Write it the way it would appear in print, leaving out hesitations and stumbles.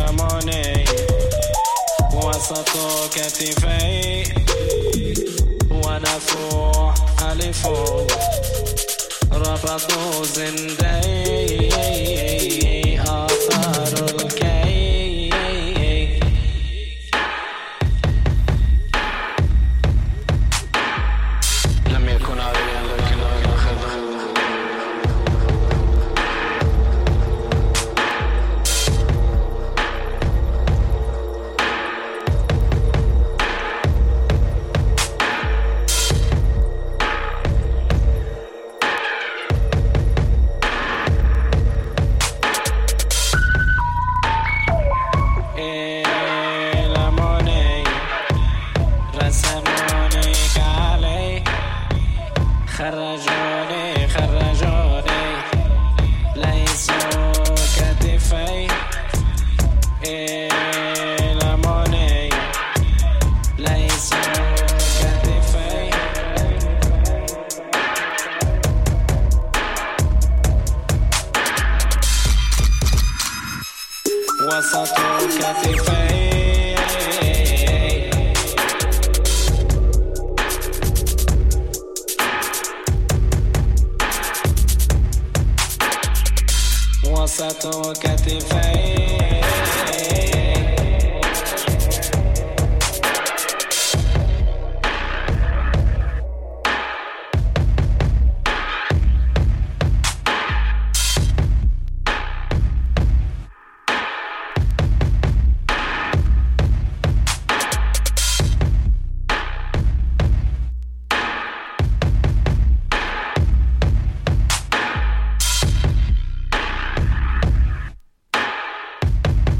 لموني وسط كتفي ونفوح ألفوا ربطوا زندي آثار الكي لم يكن عريا لكن خرجوني ليسوا كتفي لموني ليسوا كتفي وسطوا كتفي وسط كتفي